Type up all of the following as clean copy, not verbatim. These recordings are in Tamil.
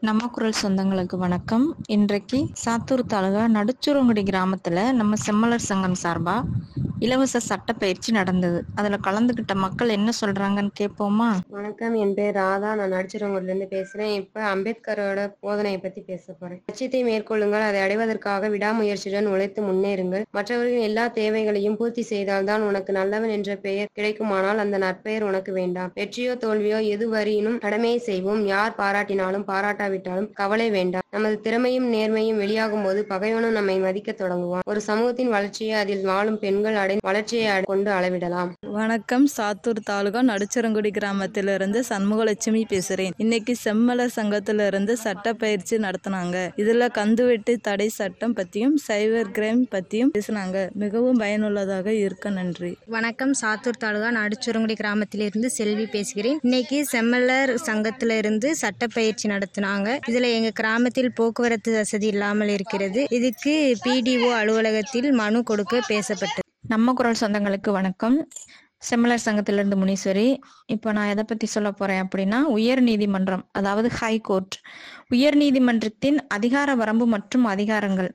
நம்ம குரல் சொந்தங்களுக்கு வணக்கம். இன்றைக்கு சாத்தூர் தாலுகா நடுச்சுரங்குடி கிராமத்துல நம்ம செம்மலர் சங்கம் சார்பா இலவச சட்ட பயிற்சி நடந்தது. அதுல கலந்துகிட்ட மக்கள் என்ன சொல்றாங்கன்னு கேட்போமா? வணக்கம், என் பேர் ராதா. நான் நடிச்சிரவங்கூர்ல இருந்து பேசுறேன். இப்ப அம்பேத்கரோட போதனையை பத்தி பேச போறேன். லட்சியத்தை மேற்கொள்ளுங்கள், அதை அடைவதற்காக விடாமுயற்சியுடன் உழைத்து முன்னேறுங்கள். மற்றவர்களின் எல்லா தேவைகளையும் பூர்த்தி செய்தால்தான் உனக்கு நல்லவன் என்ற பெயர் கிடைக்குமானால் அந்த நற்பெயர் உனக்கு வேண்டாம். வெற்றியோ தோல்வியோ எதுவரையினும் கடமையை செய்வோம். யார் பாராட்டினாலும் பாராட்டாவிட்டாலும் கவலை வேண்டாம். நமது திறமையும் நேர்மையும் வெளியாகும் போது பகைவனும் நம்மை மதிக்க தொடங்குவான். ஒரு சமூகத்தின் வளர்ச்சியை அதில் வாழும் பெண்கள் வளர்ச்சியை கொண்டு அளவிடலாம். வணக்கம், சாத்தூர் தாலுகா நடுச்சரங்குடி கிராமத்திலிருந்து சண்முகலட்சுமி பேசுறேன். இன்னைக்கு செம்மலர் சங்கத்திலிருந்து சட்ட பயிற்சி நடத்தினாங்க. இதுல கந்துவெட்டு தடை சட்டம் பத்தியும் சைபர் கிரைம் பத்தியும் பேசினாங்க. மிகவும் பயனுள்ளதாக இருக்க நன்றி. வணக்கம், சாத்தூர் தாலுகா நடுச்சரங்குடி கிராமத்திலிருந்து செல்வி பேசுகிறேன். இன்னைக்கு செம்மலர் சங்கத்திலிருந்து சட்ட பயிற்சி நடத்தினாங்க. இதுல எங்க கிராமத்தில் போக்குவரத்து வசதி இல்லாமல் இருக்கிறது. இதுக்கு PDO அலுவலகத்தில் மனு கொடுக்க பேசப்பட்டது. நம்ம குரல் சொந்தங்களுக்கு வணக்கம். செம்மலர் சங்கத்திலிருந்து முனீஸ்வரி. இப்போ நான் எதை பத்தி சொல்ல போறேன் அப்படின்னா, உயர் நீதிமன்றம், அதாவது ஹைகோர்ட், உயர் நீதிமன்றத்தின் அதிகார வரம்பு மற்றும் அதிகாரங்கள்.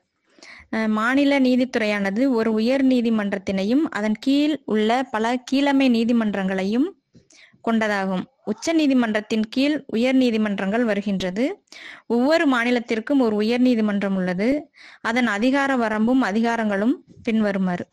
மாநில நீதித்துறையானது ஒரு உயர் நீதிமன்றத்தினையும் அதன் கீழ் உள்ள பல கீழமை நீதிமன்றங்களையும் கொண்டதாகும். உச்ச நீதிமன்றத்தின் கீழ் உயர் நீதிமன்றங்கள் வருகின்றது. ஒவ்வொரு மாநிலத்திற்கும் ஒரு உயர் நீதிமன்றம் உள்ளது. அதன் அதிகார வரம்பும் அதிகாரங்களும் பின்வருமாறு.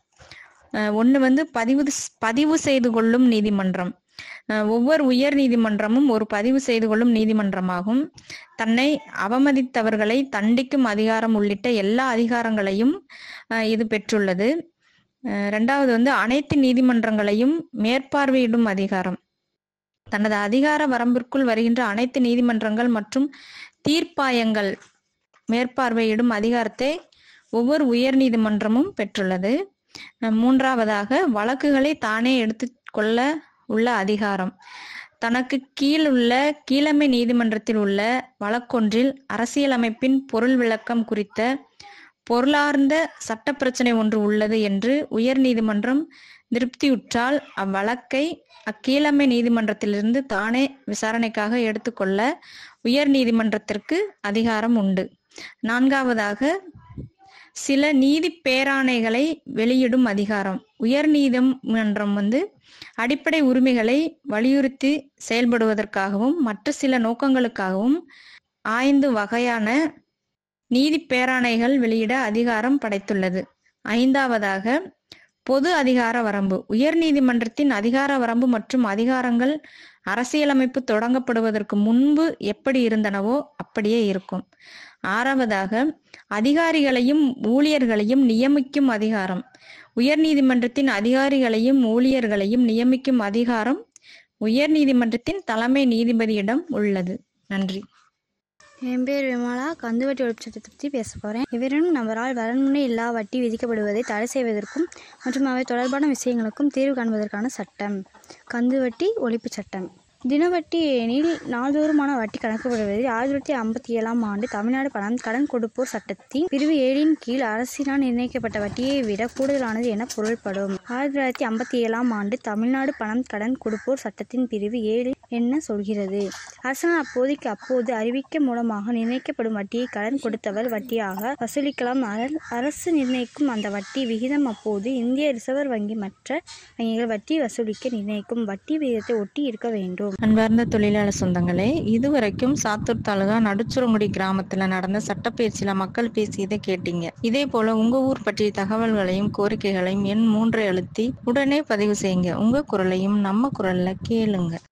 ஒன்று பதிவு செய்து கொள்ளும் நீதிமன்றம். ஒவ்வொரு உயர் நீதிமன்றமும் ஒரு பதிவு செய்து கொள்ளும் நீதிமன்றமாகும். தன்னை அவமதித்தவர்களை தண்டிக்கும் அதிகாரம் உள்ளிட்ட எல்லா அதிகாரங்களையும் இது பெற்றுள்ளது. ரெண்டாவது அனைத்து நீதிமன்றங்களையும் மேற்பார்வையிடும் அதிகாரம். தனது அதிகார வரம்பிற்குள் வருகின்ற அனைத்து நீதிமன்றங்கள் மற்றும் தீர்ப்பாயங்கள் மேற்பார்வையிடும் அதிகாரத்தை ஒவ்வொரு உயர் நீதிமன்றமும் பெற்றுள்ளது. மூன்றாவதாக வழக்குகளை தானே எடுத்து கொள்ள உள்ள அதிகாரம். தனக்கு கீழ் உள்ள கீழமை நீதிமன்றத்தில் உள்ள வழக்கொன்றில் அரசியலமைப்பின் பொருள் விளக்கம் குறித்த பொருளார்ந்த சட்ட பிரச்சனை ஒன்று உள்ளது என்று உயர் நீதிமன்றம் திருப்தியுற்றால் அவ்வழக்கை அக்கீழமை நீதிமன்றத்திலிருந்து தானே விசாரணைக்காக எடுத்துக்கொள்ள உயர் நீதிமன்றத்திற்கு அதிகாரம் உண்டு. நான்காவதாக சில நீதி பேராணைகளை வெளியிடும் அதிகாரம். உயர் நீதிமன்றம் அடிப்படை உரிமைகளை வலியுறுத்தி செயல்படுவதற்காகவும் மற்ற சில நோக்கங்களுக்காகவும் 5 வகையான நீதி பேராணைகள் வெளியிட அதிகாரம் படைத்துள்ளது. ஐந்தாவதாக பொது அதிகார வரம்பு. உயர் நீதிமன்றத்தின் அதிகார வரம்பு மற்றும் அதிகாரங்கள் அரசியலமைப்பு தொடங்கப்படுவதற்கு முன்பு எப்படி இருந்தனவோ அப்படியே இருக்கும். ஆறாவதாக அதிகாரிகளையும் ஊழியர்களையும் நியமிக்கும் அதிகாரம். உயர் நீதிமன்றத்தின் அதிகாரிகளையும் ஊழியர்களையும் நியமிக்கும் அதிகாரம் உயர் நீதிமன்றத்தின் தலைமை நீதிபதியிடம் உள்ளது. நன்றி. என் பேர் விமலா. கந்துவட்டி ஒழிப்பு சட்டத்தை பற்றி பேச போகிறேன். இவரும் நபரால் வரன்முறை இல்லா வட்டி விதிக்கப்படுவதை தடை செய்வதற்கும் மற்றும் அவை தொடர்பான விஷயங்களுக்கும் தீர்வு காண்பதற்கான சட்டம் கந்துவட்டி ஒழிப்பு சட்டம். தினவட்டி எனில் நாள்தோறுமான வட்டி கணக்கிடப்படுவதில் 1957 ஆண்டு தமிழ்நாடு பணம் கடன் கொடுப்போர் சட்டத்தின் பிரிவு 7 கீழ் அரசினால் நிர்ணயிக்கப்பட்ட வட்டியை விட கூடுதலானது என பொருள்படும். 1957 ஆண்டு தமிழ்நாடு பணம் கடன் கொடுப்போர் சட்டத்தின் பிரிவு 7 என்ன சொல்கிறது? அரசாங்கம் அப்போது அறிவிக்க மூலமாக நிர்ணயிக்கப்படும் வட்டியை கடன் கொடுத்தவர் வட்டியாக வசூலிக்கலாம். அரசு நிர்ணயிக்கும் அந்த வட்டி விகிதம் அப்போது இந்திய ரிசர்வ் வங்கி மற்ற வங்கிகள் வட்டி வசூலிக்க நிர்ணயிக்கும் வட்டி விகிதத்தை ஒட்டி இருக்க வேண்டும். அன்பார்ந்த தொழிலாளர் சொந்தங்களே, இதுவரைக்கும் சாத்தூர் தாலுகா நடுச்சுரங்குடி கிராமத்துல நடந்த சட்டப்பயிற்சியில மக்கள் பேசியதை கேட்டீங்க. இதே போல உங்க ஊர் பற்றிய தகவல்களையும் கோரிக்கைகளையும் எண் 3 அழுத்தி உடனே பதிவு செய்யுங்க. உங்க குரலையும் நம்ம குரல்ல கேளுங்க.